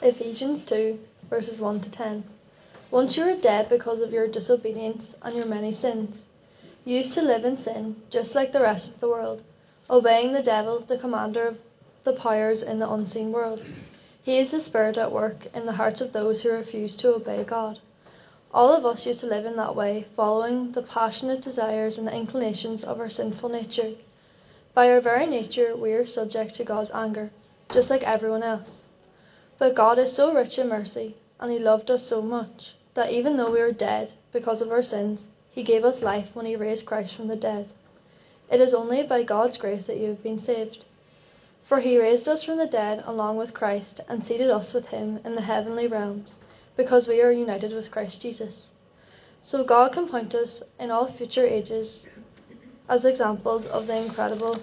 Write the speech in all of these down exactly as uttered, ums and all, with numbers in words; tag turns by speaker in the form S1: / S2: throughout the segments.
S1: Ephesians two, verses one to ten. Once you were dead because of your disobedience and your many sins. You used to live in sin, just like the rest of the world, obeying the devil, the commander of the powers in the unseen world. He is the spirit at work in the hearts of those who refuse to obey God. All of us used to live in that way, following the passionate desires and inclinations of our sinful nature. By our very nature, we are subject to God's anger, just like everyone else. But God is so rich in mercy, and He loved us so much, that even though we were dead because of our sins, He gave us life when He raised Christ from the dead. It is only by God's grace that you have been saved. For He raised us from the dead along with Christ and seated us with Him in the heavenly realms, because we are united with Christ Jesus. So God can point us in all future ages as examples of the incredible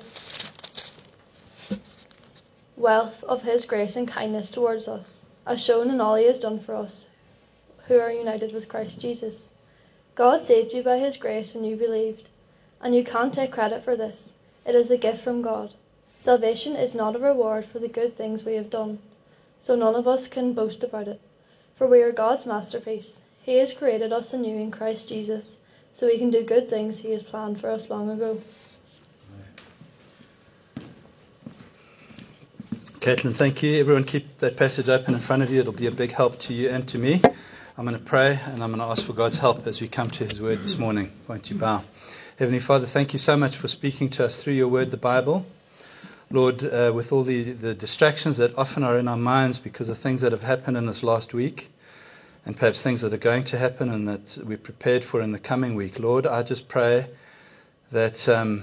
S1: wealth of His grace and kindness towards us, as shown in all He has done for us who are united with Christ Jesus. God saved you by His grace when you believed, and you can't take credit for this. It is a gift from God. Salvation is not a reward for the good things we have done, so none of us can boast about it, for we are God's masterpiece. He has created us anew in Christ Jesus, so we can do good things He has planned for us long ago.
S2: Caitlin, thank you. Everyone keep that passage open in front of you. It'll be a big help to you and to me. I'm going to pray and I'm going to ask for God's help as we come to His word this morning. Won't you bow? Heavenly Father, thank you so much for speaking to us through your word, the Bible. Lord, uh, with all the, the distractions that often are in our minds because of things that have happened in this last week, and perhaps things that are going to happen and that we're prepared for in the coming week, Lord, I just pray that, um,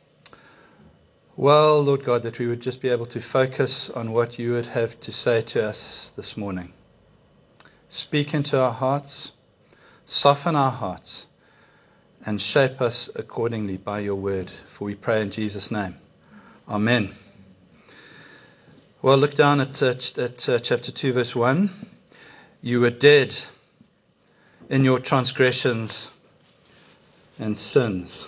S2: well, Lord God, that we would just be able to focus on what you would have to say to us this morning. Speak into our hearts, soften our hearts, and shape us accordingly by your word. For we pray in Jesus' name. Amen. Well, look down at, uh, at uh, chapter two, verse one. You were dead in your transgressions and sins.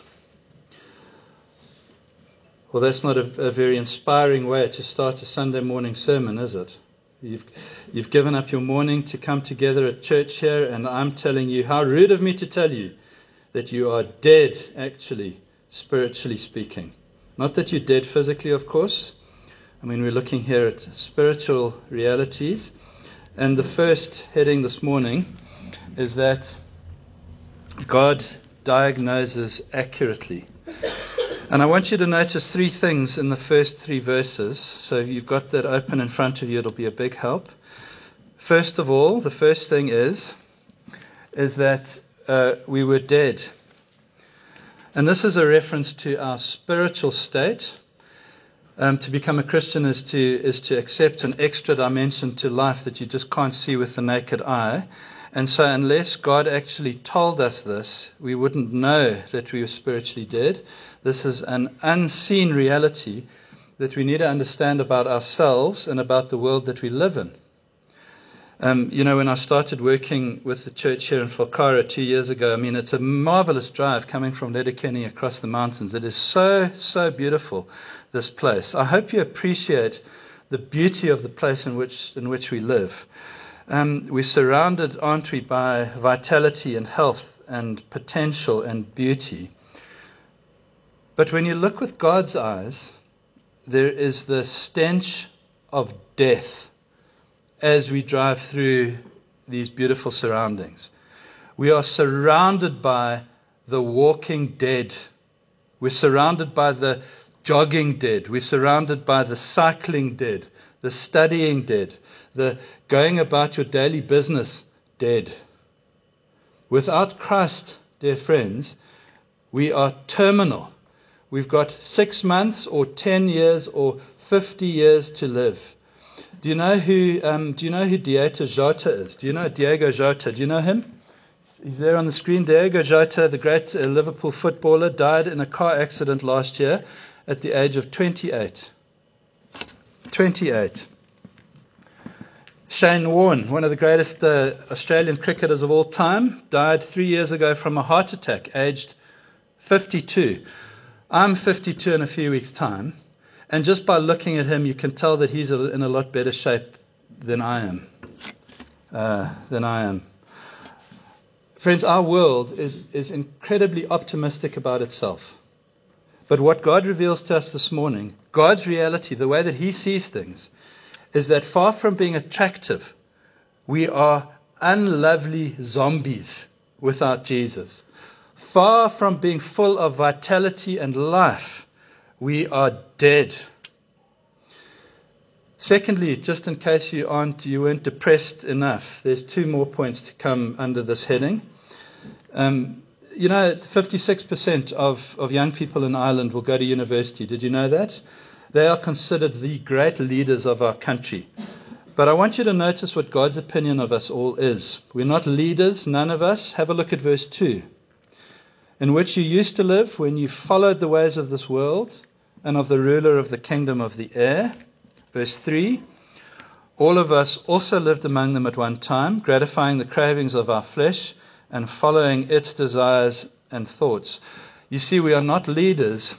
S2: Well, that's not a, a very inspiring way to start a Sunday morning sermon, is it? You've, you've given up your morning to come together at church here, and I'm telling you, how rude of me to tell you that you are dead, actually, spiritually speaking. Not that you're dead physically, of course. I mean, we're looking here at spiritual realities. And the first heading this morning is that God diagnoses accurately. And I want you to notice three things in the first three verses. So if you've got that open in front of you, it'll be a big help. First of all, the first thing is, is that uh, we were dead. And this is a reference to our spiritual state. Um, to become a Christian is to is to accept an extra dimension to life that you just can't see with the naked eye. And so unless God actually told us this, we wouldn't know that we were spiritually dead. This is an unseen reality that we need to understand about ourselves and about the world that we live in. Um, you know, when I started working with the church here in Falkara two years ago, I mean, it's a marvelous drive coming from Letterkenny across the mountains. It is so, so beautiful, this place. I hope you appreciate the beauty of the place in which in which we live. Um, we're surrounded, aren't we, by vitality and health and potential and beauty. But when you look with God's eyes, there is the stench of death as we drive through these beautiful surroundings. We are surrounded by the walking dead. We're surrounded by the jogging dead. We're surrounded by the cycling dead, the studying dead, the going about your daily business dead. Without Christ, dear friends, we are terminal. We've got six months or ten years or fifty years to live. Do you know who um, do you know who Dieter Jota is? Do you know Diego Jota? Do you know him? He's there on the screen. Diego Jota, the great uh, Liverpool footballer, died in a car accident last year at the age of twenty-eight. twenty-eight. Shane Warne, one of the greatest uh, Australian cricketers of all time, died three years ago from a heart attack, aged fifty-two. I'm fifty-two in a few weeks' time. And just by looking at him, you can tell that he's in a lot better shape than I am. uh, than I am. Friends, our world is, is incredibly optimistic about itself. But what God reveals to us this morning, God's reality, the way that He sees things, is that far from being attractive, we are unlovely zombies without Jesus. Far from being full of vitality and life, we are dead. Secondly, just in case you aren't, you weren't depressed enough, there's two more points to come under this heading. Um, you know, fifty-six percent of, of young people in Ireland will go to university. Did you know that? They are considered the great leaders of our country. But I want you to notice what God's opinion of us all is. We're not leaders, none of us. Have a look at verse two. In which you used to live when you followed the ways of this world and of the ruler of the kingdom of the air. Verse three. All of us also lived among them at one time, gratifying the cravings of our flesh and following its desires and thoughts. You see, we are not leaders.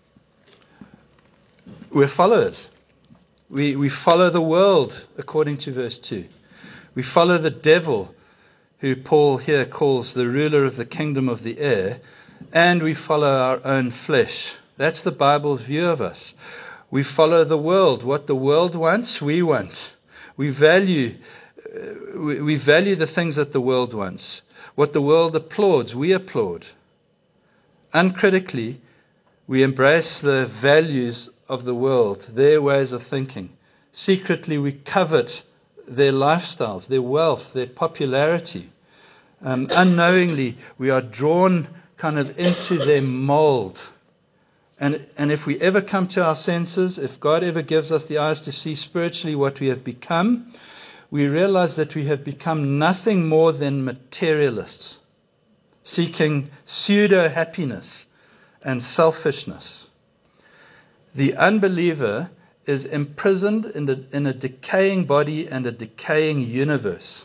S2: We're followers. We, we follow the world, according to verse two. We follow the devil, who Paul here calls the ruler of the kingdom of the air, and we follow our own flesh. That's the Bible's view of us. We follow the world. What the world wants, we want. We value, uh, we, we value the things that the world wants. What the world applauds, we applaud. Uncritically, we embrace the values of the world, their ways of thinking. Secretly, we covet their lifestyles, their wealth, their popularity. Um, unknowingly, we are drawn kind of into their mold. And, and if we ever come to our senses, if God ever gives us the eyes to see spiritually what we have become, we realize that we have become nothing more than materialists, seeking pseudo-happiness and selfishness. The unbeliever is imprisoned in a, in a decaying body and a decaying universe.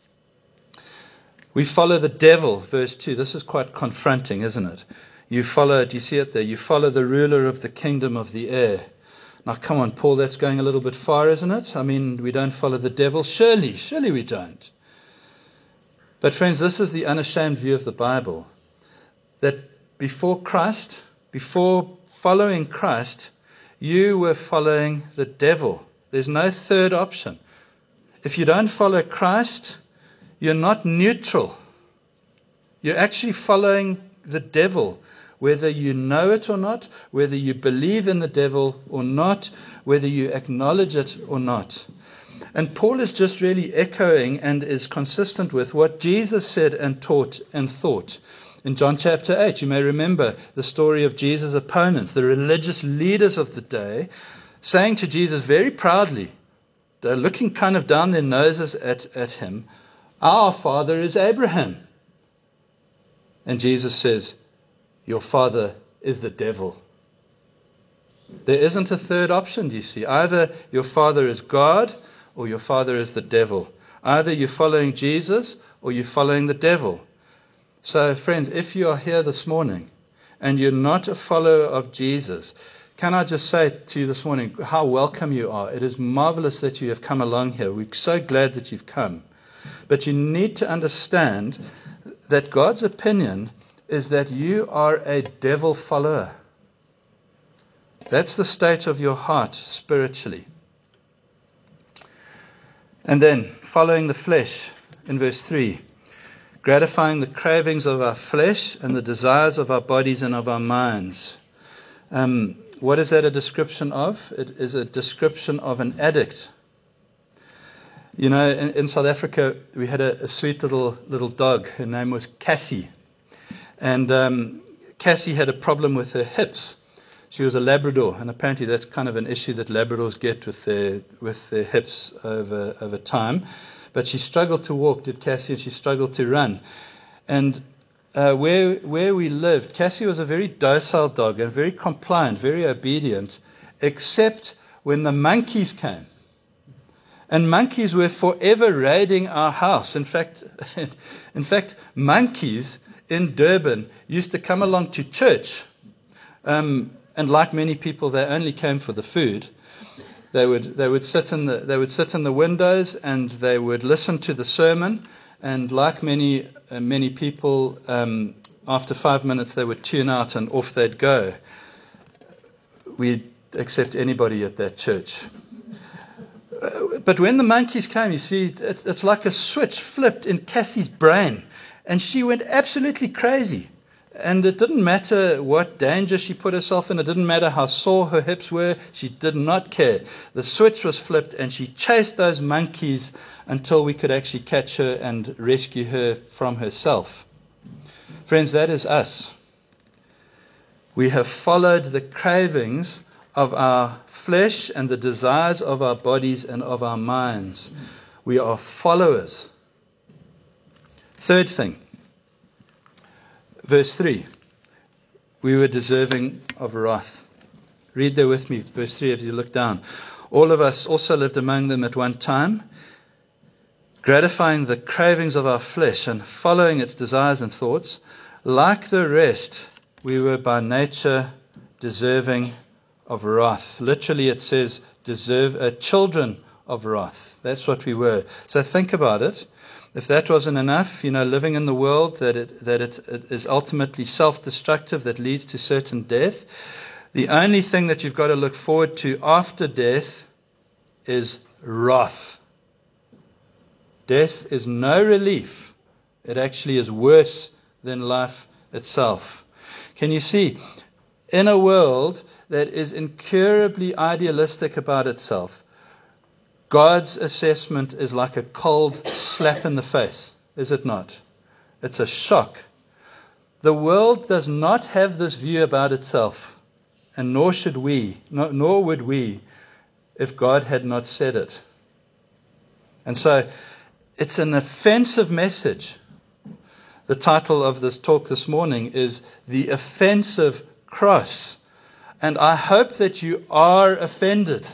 S2: We follow the devil, verse two. This is quite confronting, isn't it? You follow, do you see it there? You follow the ruler of the kingdom of the air. Now, come on, Paul, that's going a little bit far, isn't it? I mean, we don't follow the devil. Surely, surely we don't. But friends, this is the unashamed view of the Bible. That before Christ, before following Christ, you were following the devil. There's no third option. If you don't follow Christ, you're not neutral. You're actually following the devil. Whether you know it or not, whether you believe in the devil or not, whether you acknowledge it or not. And Paul is just really echoing and is consistent with what Jesus said and taught and thought. In John chapter eight, you may remember the story of Jesus' opponents, the religious leaders of the day, saying to Jesus very proudly, they're looking kind of down their noses at, at him, "Our father is Abraham." And Jesus says, "Your father is the devil." There isn't a third option, do you see? Either your father is God or your father is the devil. Either you're following Jesus or you're following the devil. So, friends, if you are here this morning and you're not a follower of Jesus, can I just say to you this morning how welcome you are. It is marvelous that you have come along here. We're so glad that you've come. But you need to understand that God's opinion is that you are a devil follower. That's the state of your heart spiritually. And then, following the flesh in verse three, gratifying the cravings of our flesh and the desires of our bodies and of our minds. Um, what is that a description of? It is a description of an addict. You know, in, in South Africa, we had a, a sweet little little dog. Her name was Cassie. And um, Cassie had a problem with her hips. She was a Labrador, and apparently that's kind of an issue that Labradors get with their with their hips over over time. But she struggled to walk, did Cassie, and she struggled to run. And uh, where where we lived, Cassie was a very docile dog and very compliant, very obedient, except when the monkeys came. And monkeys were forever raiding our house. In fact, in fact, monkeys in Durban used to come along to church. Um, and like many people, they only came for the food. They would they would sit in the they would sit in the windows and they would listen to the sermon. And like many uh, many people, um, after five minutes they would tune out and off they'd go. We'd accept anybody at that church. Uh, but when the monkeys came, you see, it's, it's like a switch flipped in Cassie's brain, and she went absolutely crazy. And it didn't matter what danger she put herself in. It didn't matter how sore her hips were. She did not care. The switch was flipped and she chased those monkeys until we could actually catch her and rescue her from herself. Friends, that is us. We have followed the cravings of our flesh and the desires of our bodies and of our minds. We are followers. Third thing. Verse three, we were deserving of wrath. Read there with me, verse three, as you look down. All of us also lived among them at one time, gratifying the cravings of our flesh and following its desires and thoughts. Like the rest, we were by nature deserving of wrath. Literally it says, deserve uh, children of wrath. That's what we were. So think about it. If that wasn't enough, you know, living in the world that it that it, it is ultimately self-destructive, that leads to certain death, the only thing that you've got to look forward to after death is wrath. Death is no relief. It actually is worse than life itself. Can you see? In a world that is incurably idealistic about itself, God's assessment is like a cold slap in the face, is it not? It's a shock. The world does not have this view about itself, and nor should we, nor would we, if God had not said it. And so, it's an offensive message. The title of this talk this morning is The Offensive Cross. And I hope that you are offended.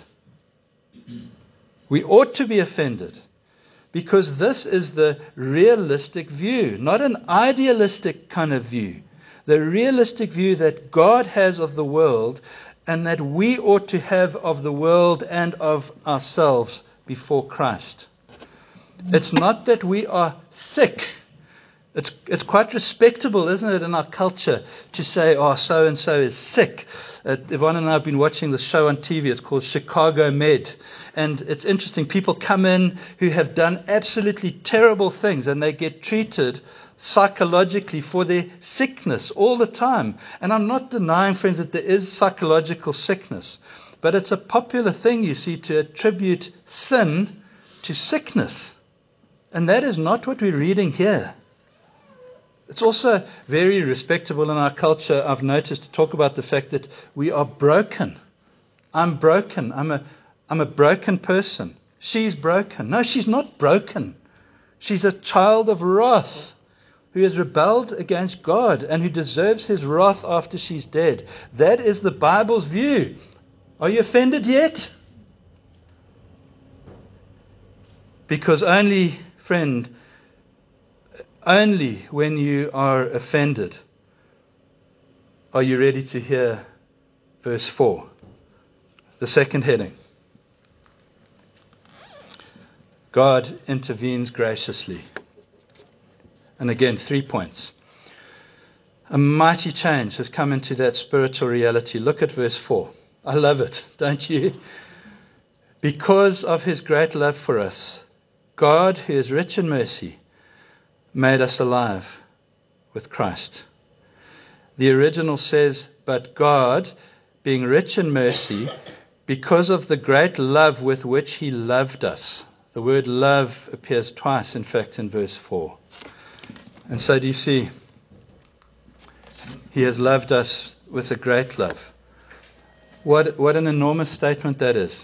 S2: We ought to be offended because this is the realistic view, not an idealistic kind of view. The realistic view that God has of the world and that we ought to have of the world and of ourselves before Christ. It's not that we are sick. It's, it's quite respectable, isn't it, in our culture to say, oh, so-and-so is sick. Uh, Yvonne and I have been watching the show on T V. It's called Chicago Med. And it's interesting. People come in who have done absolutely terrible things and they get treated psychologically for their sickness all the time. And I'm not denying, friends, that there is psychological sickness. But it's a popular thing, you see, to attribute sin to sickness. And that is not what we're reading here. It's also very respectable in our culture, I've noticed, to talk about the fact that we are broken. I'm broken. I'm a, I'm a broken person. She's broken. No, she's not broken. She's a child of wrath who has rebelled against God and who deserves his wrath after she's dead. That is the Bible's view. Are you offended yet? Because only, friend, only when you are offended are you ready to hear verse four, the second heading. God intervenes graciously. And again, three points. A mighty change has come into that spiritual reality. Look at verse four. I love it, don't you? Because of his great love for us, God, who is rich in mercy, made us alive with Christ. The original says, but God, being rich in mercy, because of the great love with which he loved us. The word love appears twice, in fact, in verse four. And so do you see, he has loved us with a great love. What, what an enormous statement that is.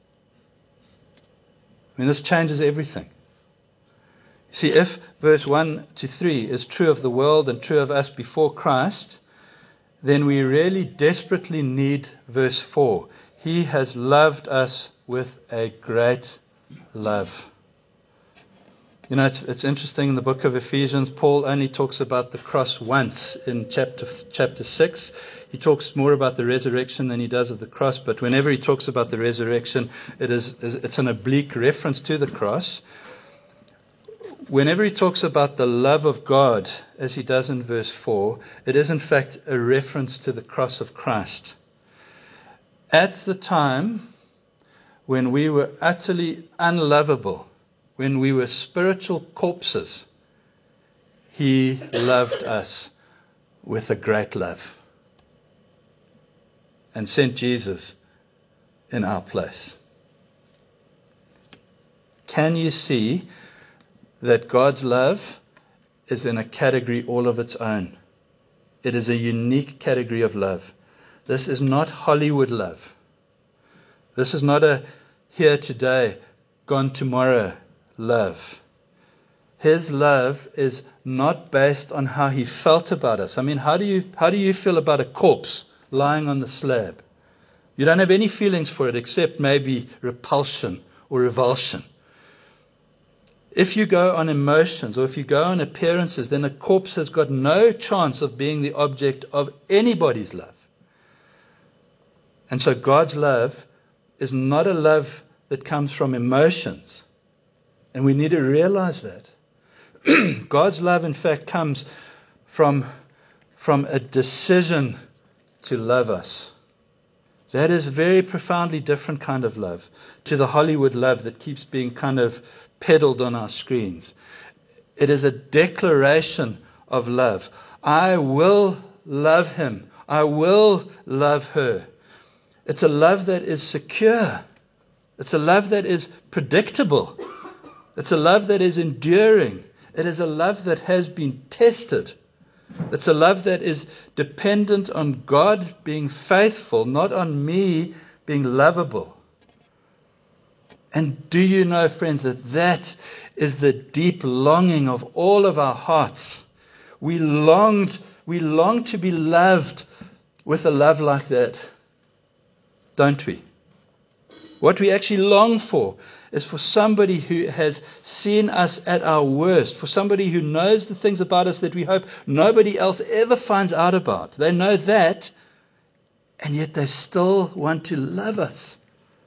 S2: I mean, this changes everything. See, if verse one to three is true of the world and true of us before Christ, then we really desperately need verse four. He has loved us with a great love. You know, it's, it's interesting in the book of Ephesians, Paul only talks about the cross once in chapter chapter six. He talks more about the resurrection than he does of the cross, but whenever he talks about the resurrection, it is it's an oblique reference to the cross. Whenever he talks about the love of God, as he does in verse four, it is in fact a reference to the cross of Christ. At the time when we were utterly unlovable, when we were spiritual corpses, he loved us with a great love and sent Jesus in our place. Can you see that God's love is in a category all of its own? It is a unique category of love. This is not Hollywood love. This is not a here today, gone tomorrow love. His love is not based on how he felt about us. I mean, how do you how do you feel about a corpse lying on the slab? You don't have any feelings for it except maybe repulsion or revulsion. If you go on emotions or if you go on appearances, then a corpse has got no chance of being the object of anybody's love. And so God's love is not a love that comes from emotions. And we need to realize that. God's love, in fact, comes from, from a decision to love us. That is a very profoundly different kind of love to the Hollywood love that keeps being kind of peddled on our screens. It is a declaration of love. I will love him. I will love her. It's a love that is secure. It's a love that is predictable. It's a love that is enduring. It is a love that has been tested. It's a love that is dependent on God being faithful, not on me being lovable. And do you know, friends, that that is the deep longing of all of our hearts? We longed, we long to be loved with a love like that, don't we? What we actually long for is for somebody who has seen us at our worst, for somebody who knows the things about us that we hope nobody else ever finds out about. They know that, and yet they still want to love us.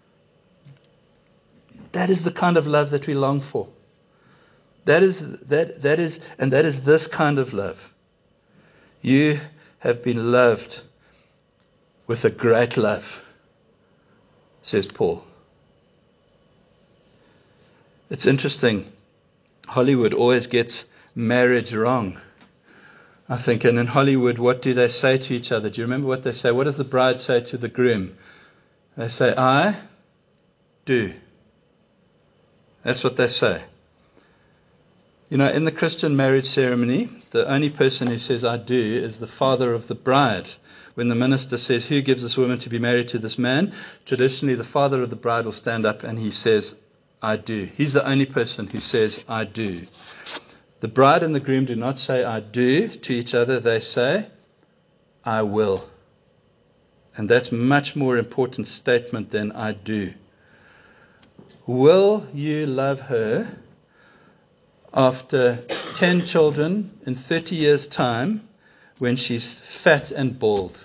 S2: That is the kind of love that we long for. That is that that is and that is this kind of love. You have been loved with a great love, says Paul. It's interesting. Hollywood always gets marriage wrong, I think. And in Hollywood, what do they say to each other? Do you remember what they say? What does the bride say to the groom? They say, I do. That's what they say. You know, in the Christian marriage ceremony, the only person who says I do is the father of the bride. When the minister says, who gives this woman to be married to this man? Traditionally, the father of the bride will stand up and he says, I do. He's the only person who says, I do. The bride and the groom do not say, I do to each other. They say, I will. And that's a much more important statement than I do. Will you love her after ten children in thirty years' time when she's fat and bald?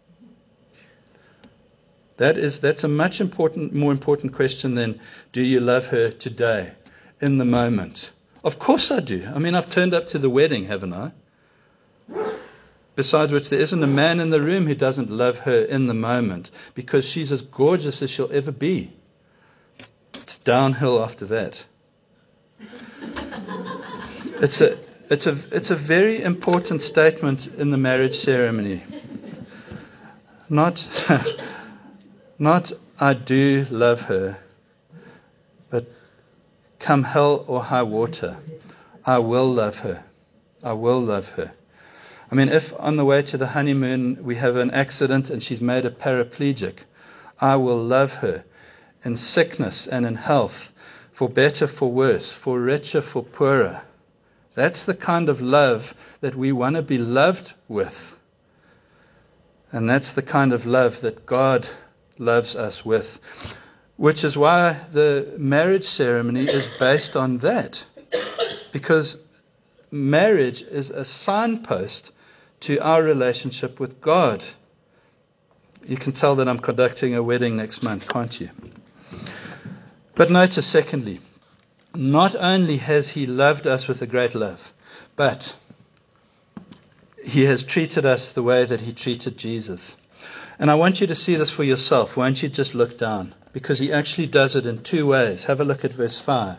S2: That is, that's a much important, more important question than do you love her today, in the moment? Of course I do. I mean, I've turned up to the wedding, haven't I? Besides which, there isn't a man in the room who doesn't love her in the moment because she's as gorgeous as she'll ever be. It's downhill after that. It's a, it's a, it's a very important statement in the marriage ceremony. Not... Not, I do love her, but come hell or high water, I will love her. I will love her. I mean, if on the way to the honeymoon we have an accident and she's made a paraplegic, I will love her in sickness and in health, for better, for worse, for richer, for poorer. That's the kind of love that we want to be loved with. And that's the kind of love that God loves us with, which is why the marriage ceremony is based on that. Because marriage is a signpost to our relationship with God. You can tell that I'm conducting a wedding next month, can't you? But notice, secondly, not only has he loved us with a great love, but he has treated us the way that he treated Jesus. And I want you to see this for yourself. Won't you just look down? Because he actually does it in two ways. Have a look at verse five.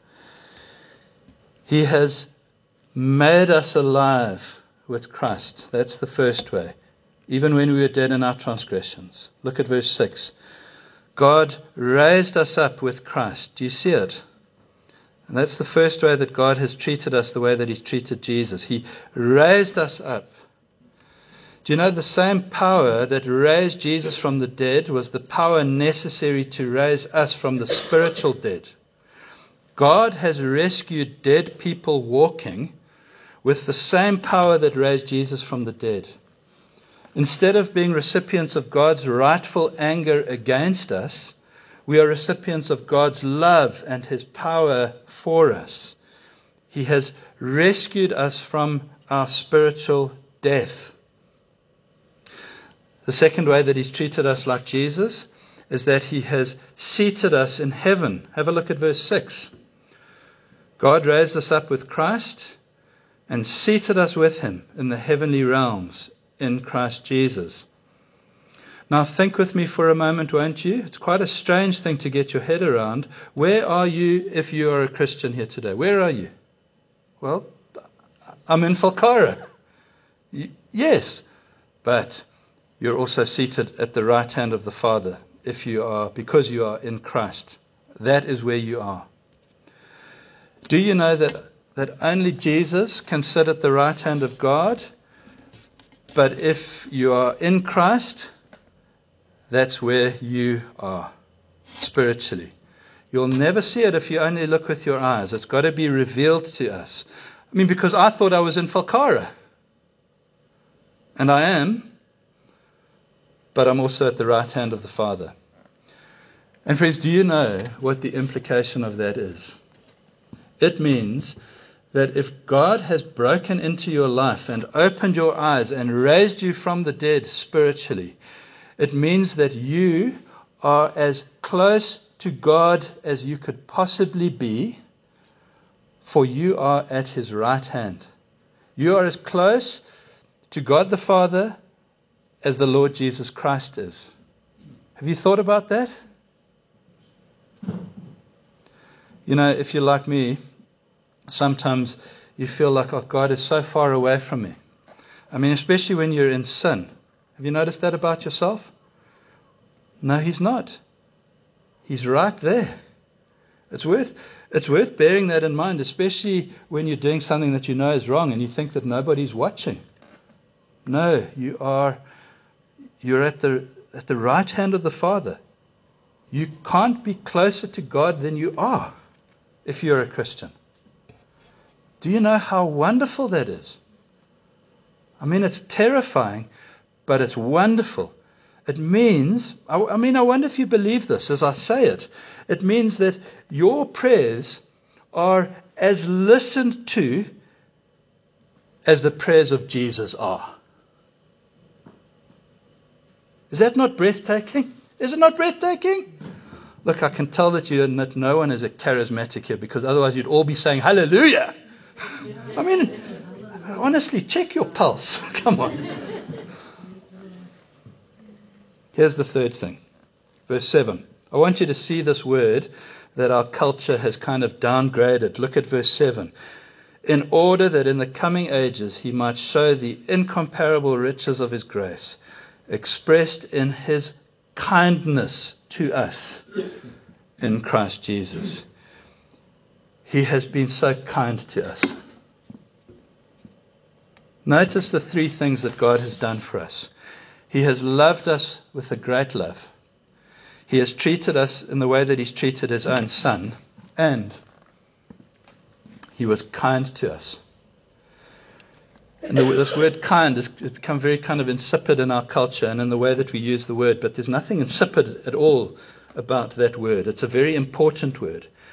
S2: He has made us alive with Christ. That's the first way. Even when we were dead in our transgressions. Look at verse six. God raised us up with Christ. Do you see it? And that's the first way that God has treated us the way that he's treated Jesus. He raised us up. Do you know the same power that raised Jesus from the dead was the power necessary to raise us from the spiritual dead? God has rescued dead people walking with the same power that raised Jesus from the dead. Instead of being recipients of God's rightful anger against us, we are recipients of God's love and his power for us. He has rescued us from our spiritual death. The second way that he's treated us like Jesus is that he has seated us in heaven. Have a look at verse six. God raised us up with Christ and seated us with him in the heavenly realms in Christ Jesus. Now think with me for a moment, won't you? It's quite a strange thing to get your head around. Where are you if you are a Christian here today? Where are you? Well, I'm in Falkara. Y- yes, but you're also seated at the right hand of the Father if you are, because you are in Christ. That is where you are. Do you know that, that only Jesus can sit at the right hand of God? But if you are in Christ, that's where you are spiritually. You'll never see it if you only look with your eyes. It's got to be revealed to us. I mean, because I thought I was in Falkara. And I am. But I'm also at the right hand of the Father. And friends, do you know what the implication of that is? It means that if God has broken into your life and opened your eyes and raised you from the dead spiritually, it means that you are as close to God as you could possibly be, for you are at his right hand. You are as close to God the Father as the Lord Jesus Christ is. Have you thought about that? You know, if you're like me, sometimes you feel like, oh, God is so far away from me. I mean, especially when you're in sin. Have you noticed that about yourself? No, he's not. He's right there. It's worth, it's worth bearing that in mind, especially when you're doing something that you know is wrong and you think that nobody's watching. No, you are, you're at the, at the right hand of the Father. You can't be closer to God than you are if you're a Christian. Do you know how wonderful that is? I mean, it's terrifying, but it's wonderful. It means, I, I mean, I wonder if you believe this as I say it. It means that your prayers are as listened to as the prayers of Jesus are. Is that not breathtaking? Is it not breathtaking? Look, I can tell that you that no one is a charismatic here, because otherwise you'd all be saying hallelujah. I mean, honestly, check your pulse. Come on. Here's the third thing. Verse seven. I want you to see this word that our culture has kind of downgraded. Look at verse seven. In order that in the coming ages he might show the incomparable riches of his grace, expressed in his kindness to us in Christ Jesus. He has been so kind to us. Notice the three things that God has done for us. He has loved us with a great love. He has treated us in the way that he's treated his own son. And he was kind to us. And the, this word kind has, has become very kind of insipid in our culture and in the way that we use the word. But there's nothing insipid at all about that word. It's a very important word.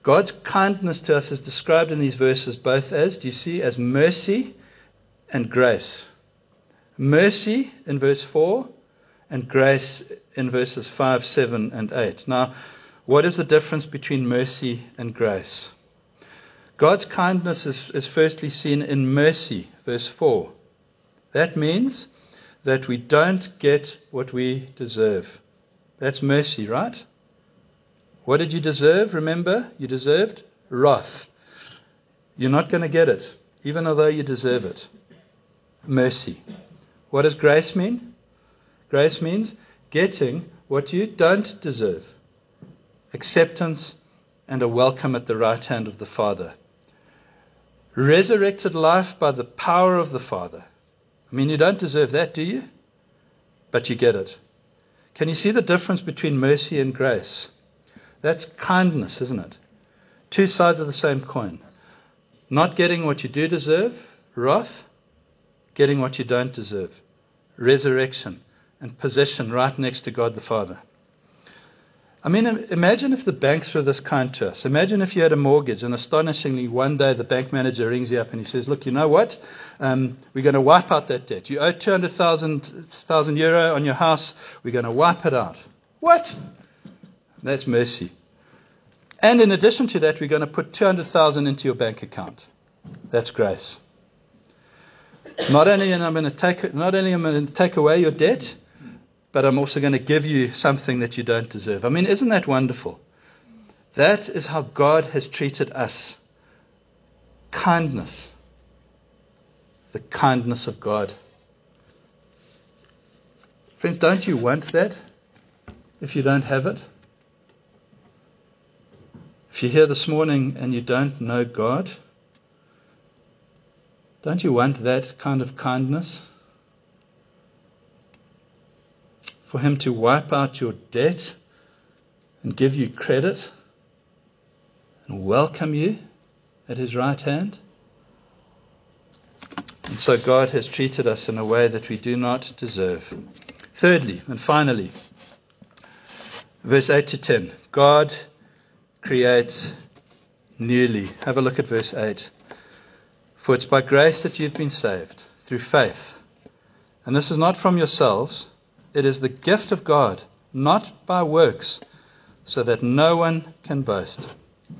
S2: God's kindness to us is described in these verses both as, do you see, as mercy and grace. Mercy in verse four and grace in verses five, seven, and eight. Now, what is the difference between mercy and grace? God's kindness is, is firstly seen in mercy, verse four. That means that we don't get what we deserve. That's mercy, right? What did you deserve? Remember, you deserved wrath. You're not going to get it, even although you deserve it. Mercy. What does grace mean? Grace means getting what you don't deserve. Acceptance and a welcome at the right hand of the Father. Resurrected life by the power of the Father. I mean, you don't deserve that, do you? But you get it. Can you see the difference between mercy and grace? That's kindness, isn't it? Two sides of the same coin. Not getting what you do deserve, wrath. Getting what you don't deserve, resurrection and position right next to God the Father. I mean, imagine if the banks were this kind to us. Imagine if you had a mortgage and astonishingly one day the bank manager rings you up and he says, look, you know what? Um, we're going to wipe out that debt. You owe two hundred thousand euro on your house. We're going to wipe it out. What? That's mercy. And in addition to that, we're going to put two hundred thousand into your bank account. That's grace. Not only am I going to take, not only am I going to take away your debt, but I'm also going to give you something that you don't deserve. I mean, isn't that wonderful? That is how God has treated us. Kindness. The kindness of God. Friends, don't you want that if you don't have it? If you're here this morning and you don't know God, don't you want that kind of kindness? For Him to wipe out your debt and give you credit and welcome you at His right hand? And so God has treated us in a way that we do not deserve. Thirdly, and finally, verse eight to ten. God creates newly. Have a look at verse eight. For it's by grace that you've been saved, through faith. And this is not from yourselves. It is the gift of God, not by works, so that no one can boast.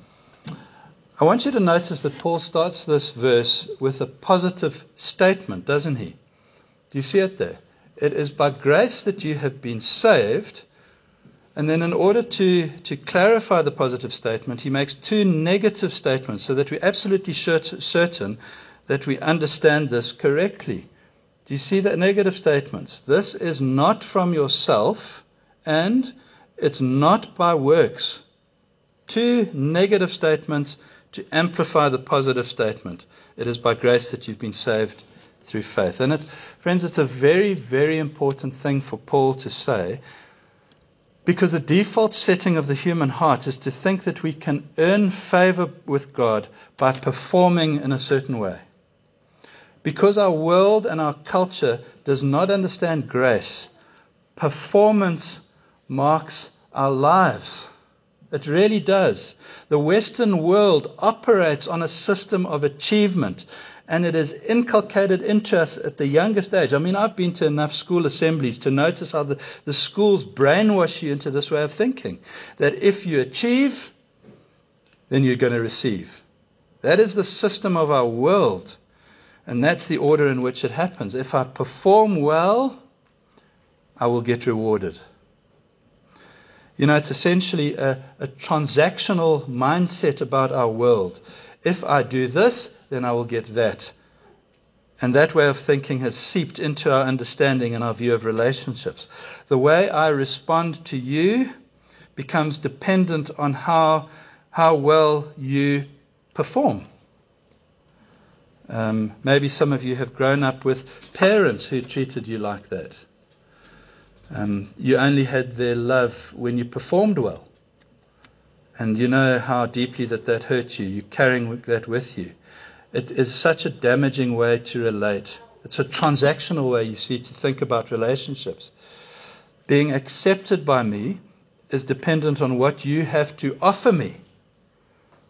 S2: I want you to notice that Paul starts this verse with a positive statement, doesn't he? Do you see it there? It is by grace that you have been saved. And then in order to, to clarify the positive statement, he makes two negative statements so that we're absolutely certain that we understand this correctly. Do you see the negative statements? This is not from yourself and it's not by works. Two negative statements to amplify the positive statement. It is by grace that you've been saved through faith. And it's, friends, it's a very, very important thing for Paul to say, because the default setting of the human heart is to think that we can earn favor with God by performing in a certain way. Because our world and our culture does not understand grace, performance marks our lives. It really does. The Western world operates on a system of achievement, and it is inculcated into us at the youngest age. I mean, I've been to enough school assemblies to notice how the, the schools brainwash you into this way of thinking, that if you achieve, then you're going to receive. That is the system of our world, and that's the order in which it happens. If I perform well, I will get rewarded. You know, it's essentially a, a transactional mindset about our world. If I do this, then I will get that. And that way of thinking has seeped into our understanding and our view of relationships. The way I respond to you becomes dependent on how, how well you perform. Um, maybe some of you have grown up with parents who treated you like that. Um, you only had their love when you performed well. And you know how deeply that that hurt you. You're carrying that with you. It is such a damaging way to relate. It's a transactional way, you see, to think about relationships. Being accepted by me is dependent on what you have to offer me.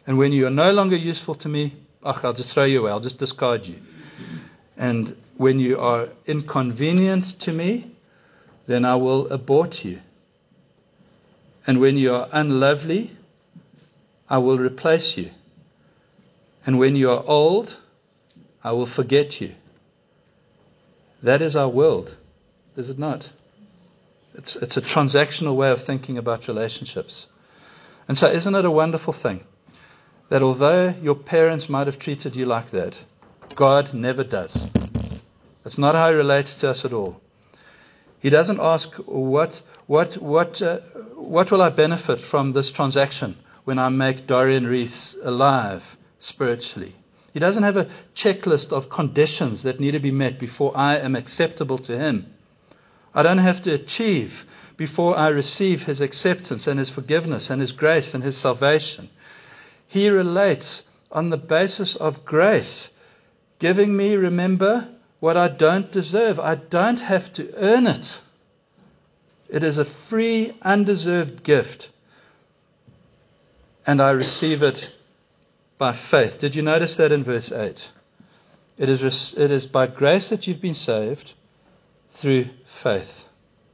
S2: And when you are no longer useful to me, ach, I'll just throw you away. I'll just discard you. And when you are inconvenient to me, then I will abort you. And when you are unlovely, I will replace you. And when you are old, I will forget you. That is our world, is it not? It's, it's a transactional way of thinking about relationships. And so isn't it a wonderful thing that although your parents might have treated you like that, God never does. That's not how He relates to us at all. He doesn't ask, what what what uh, what will I benefit from this transaction when I make Dorian Rees alive spiritually? He doesn't have a checklist of conditions that need to be met before I am acceptable to Him. I don't have to achieve before I receive His acceptance and His forgiveness and His grace and His salvation. He relates on the basis of grace, giving me, remember, what I don't deserve. I don't have to earn it. It is a free, undeserved gift. And I receive it by faith. Did you notice that in verse eight? It is, it is by grace that you've been saved through faith.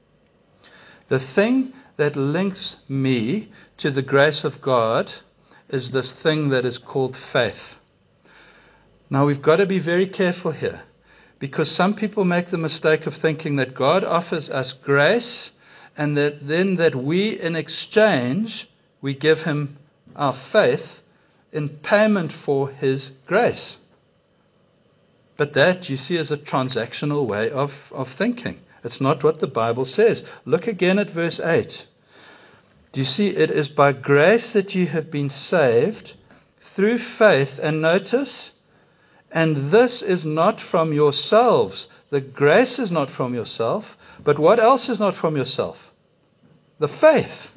S2: The thing that links me to the grace of God is this thing that is called faith. Now we've got to be very careful here, because some people make the mistake of thinking that God offers us grace and that then that we in exchange, we give Him our faith in payment for His grace. But that, you see, is a transactional way of, of thinking. It's not what the Bible says. Look again at verse eight. Do you see, it is by grace that you have been saved through faith. And notice, and this is not from yourselves. The grace is not from yourself. But what else is not from yourself? The faith.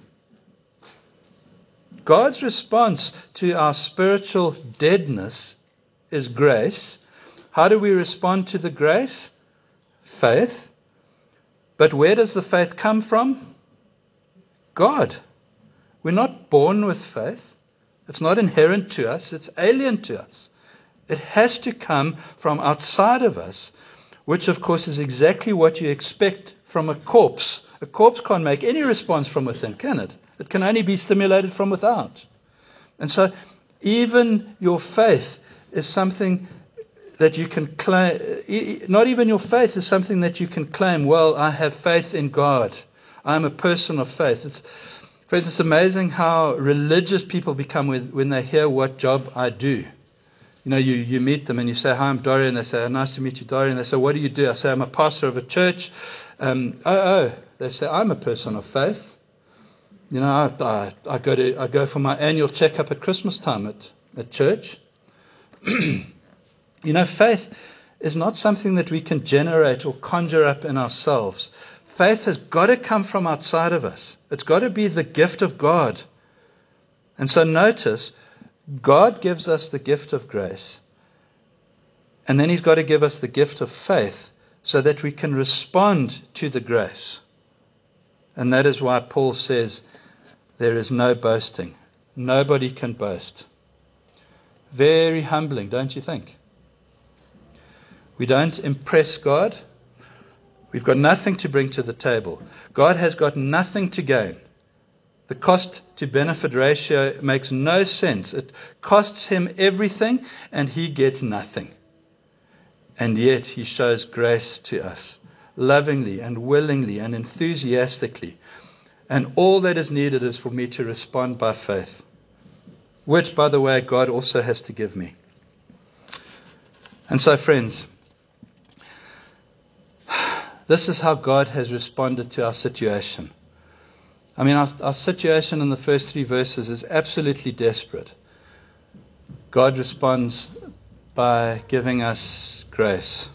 S2: God's response to our spiritual deadness is grace. How do we respond to the grace? Faith. But where does the faith come from? God. We're not born with faith. It's not inherent to us. It's alien to us. It has to come from outside of us, which of course is exactly what you expect from a corpse. A corpse can't make any response from within, can it? It can only be stimulated from without. And so even your faith is something that you can claim. Not even your faith is something that you can claim, well, I have faith in God. I'm a person of faith. It's, friends, it's amazing how religious people become when, when they hear what job I do. You know, you, you meet them and you say, hi, I'm Dorian. They say, oh, nice to meet you, Dorian. They say, what do you do? I say, I'm a pastor of a church. Um, oh, oh. They say, I'm a person of faith. You know, I, I, I go to I go for my annual checkup at Christmas time at, at church. You know, faith is not something that we can generate or conjure up in ourselves. Faith has got to come from outside of us. It's got to be the gift of God. And so notice, God gives us the gift of grace. And then He's got to give us the gift of faith so that we can respond to the grace. And that is why Paul says there is no boasting. Nobody can boast. Very humbling, don't you think? We don't impress God. We've got nothing to bring to the table. God has got nothing to gain. The cost to benefit ratio makes no sense. It costs Him everything and He gets nothing. And yet He shows grace to us, lovingly and willingly and enthusiastically. And all that is needed is for me to respond by faith, which, by the way, God also has to give me. And so, friends, this is how God has responded to our situation. I mean, our, our situation in the first three verses is absolutely desperate. God responds by giving us grace.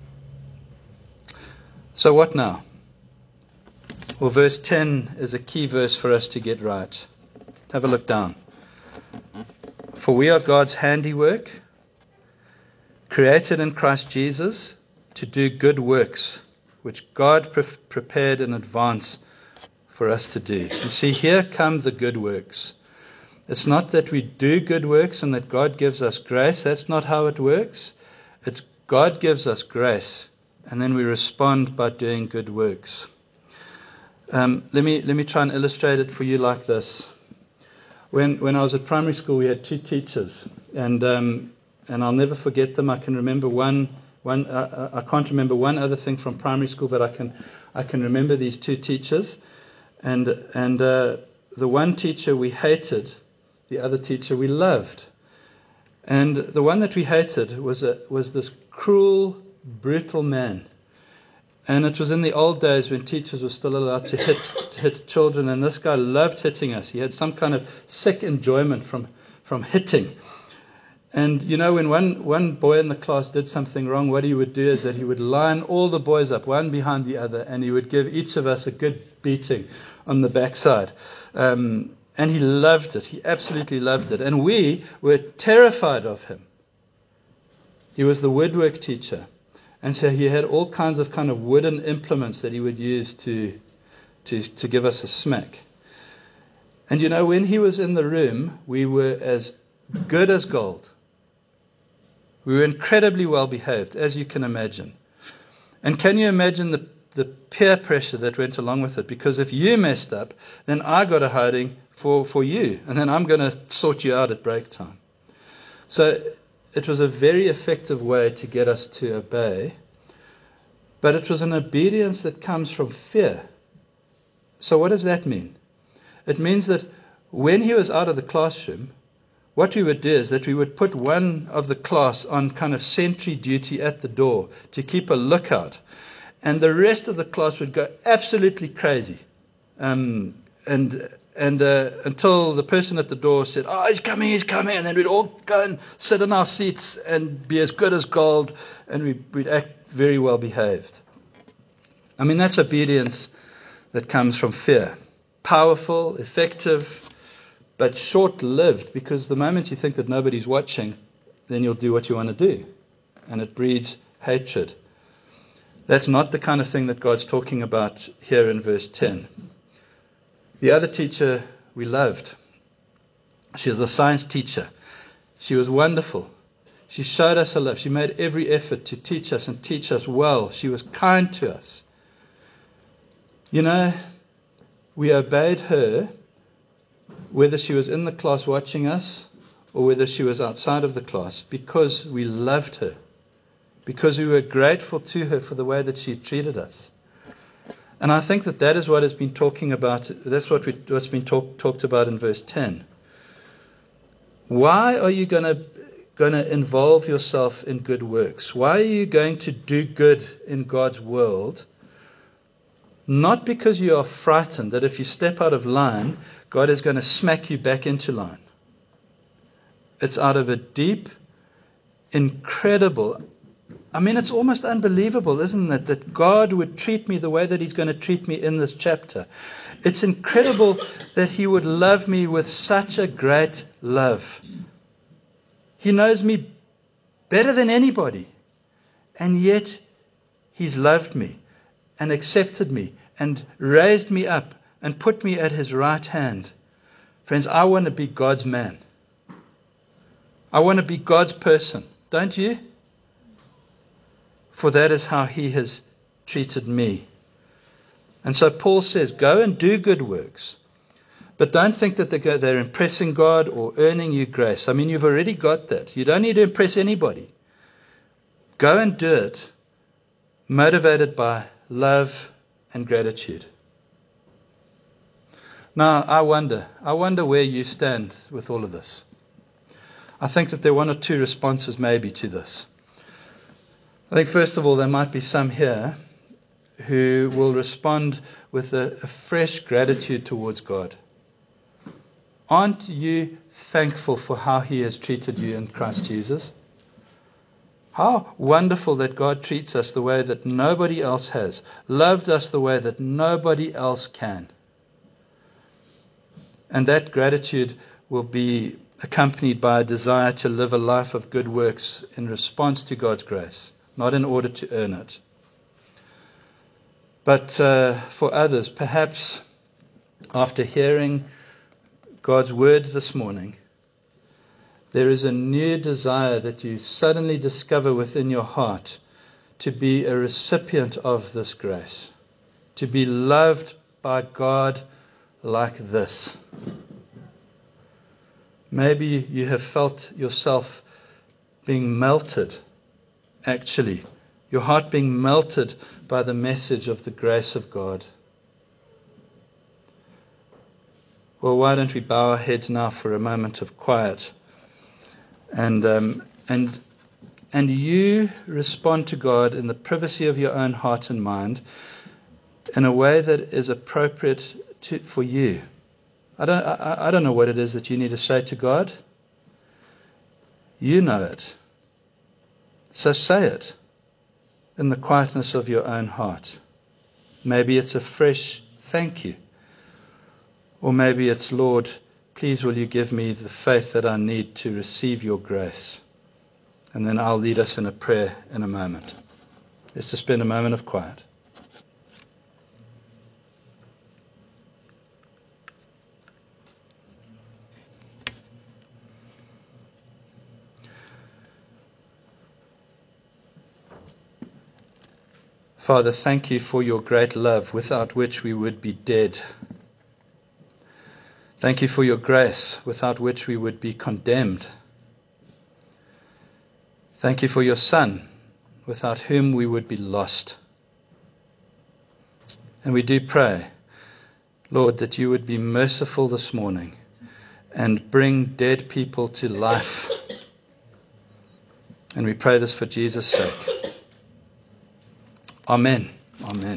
S2: So what now? Well, verse ten is a key verse for us to get right. Have a look down. For we are God's handiwork, created in Christ Jesus to do good works, which God pre- prepared in advance for us to do. You see, here come the good works. It's not that we do good works and that God gives us grace. That's not how it works. It's God gives us grace, and then we respond by doing good works. Um, let me let me try and illustrate it for you like this. When when I was at primary school, we had two teachers, and um, and I'll never forget them. I can remember one one. Uh, I can't remember one other thing from primary school, but I can I can remember these two teachers, and and uh, the one teacher we hated, the other teacher we loved, and the one that we hated was a, was this cruel, brutal man. And it was in the old days when teachers were still allowed to hit to hit children, and this guy loved hitting us. He had some kind of sick enjoyment from, from hitting. And you know, when one, one boy in the class did something wrong, what he would do is that he would line all the boys up, one behind the other, and he would give each of us a good beating on the backside. Um, and he loved it. He absolutely loved it. And we were terrified of him. He was the woodwork teacher. And so he had all kinds of kind of wooden implements that he would use to, to, to give us a smack. And you know, when he was in the room, we were as good as gold. We were incredibly well behaved, as you can imagine. And can you imagine the, the peer pressure that went along with it? Because if you messed up, then I got a hiding for, for you. And then I'm going to sort you out at break time. So it was a very effective way to get us to obey, but it was an obedience that comes from fear. So what does that mean? It means that when he was out of the classroom, what we would do is that we would put one of the class on kind of sentry duty at the door to keep a lookout, and the rest of the class would go absolutely crazy, um, and And uh, until the person at the door said, "Oh, he's coming, he's coming," and then we'd all go and sit in our seats and be as good as gold, and we'd, we'd act very well behaved. I mean, that's obedience that comes from fear. Powerful, effective, but short-lived, because the moment you think that nobody's watching, then you'll do what you want to do, and it breeds hatred. That's not the kind of thing that God's talking about here in verse ten. The other teacher we loved. She was a science teacher. She was wonderful. She showed us her love. She made every effort to teach us and teach us well. She was kind to us. You know, we obeyed her whether she was in the class watching us or whether she was outside of the class, because we loved her, because we were grateful to her for the way that she treated us. And I think that that is what has been talking about. That's what we, what's been talk, talked about in verse ten. Why are you going to going to involve yourself in good works? Why are you going to do good in God's world? Not because you are frightened that if you step out of line, God is going to smack you back into line. It's out of a deep, incredible, I mean, it's almost unbelievable, isn't it, that God would treat me the way that he's going to treat me in this chapter. It's incredible that he would love me with such a great love. He knows me better than anybody, and yet he's loved me and accepted me and raised me up and put me at his right hand. Friends, I want to be God's man. I want to be God's person, don't you? For that is how he has treated me. And so Paul says, go and do good works. But don't think that they're impressing God or earning you grace. I mean, you've already got that. You don't need to impress anybody. Go and do it, motivated by love and gratitude. Now, I wonder, I wonder where you stand with all of this. I think that there are one or two responses maybe to this. I think, first of all, there might be some here who will respond with a, a fresh gratitude towards God. Aren't you thankful for how he has treated you in Christ Jesus? How wonderful that God treats us the way that nobody else has, loved us the way that nobody else can. And that gratitude will be accompanied by a desire to live a life of good works in response to God's grace, not in order to earn it. But uh, for others, perhaps after hearing God's word this morning, there is a new desire that you suddenly discover within your heart to be a recipient of this grace, to be loved by God like this. Maybe you have felt yourself being melted, actually, your heart being melted by the message of the grace of God. Well, why don't we bow our heads now for a moment of quiet, and um, and and you respond to God in the privacy of your own heart and mind in a way that is appropriate to, for you. I don't I, I don't know what it is that you need to say to God. You know it. So say it in the quietness of your own heart. Maybe it's a fresh thank you. Or maybe it's, Lord, please will you give me the faith that I need to receive your grace. And then I'll lead us in a prayer in a moment. Let's just spend a moment of quiet. Father, thank you for your great love, without which we would be dead. Thank you for your grace, without which we would be condemned. Thank you for your Son, without whom we would be lost. And we do pray, Lord, that you would be merciful this morning and bring dead people to life. And we pray this for Jesus' sake. Amen. Amen.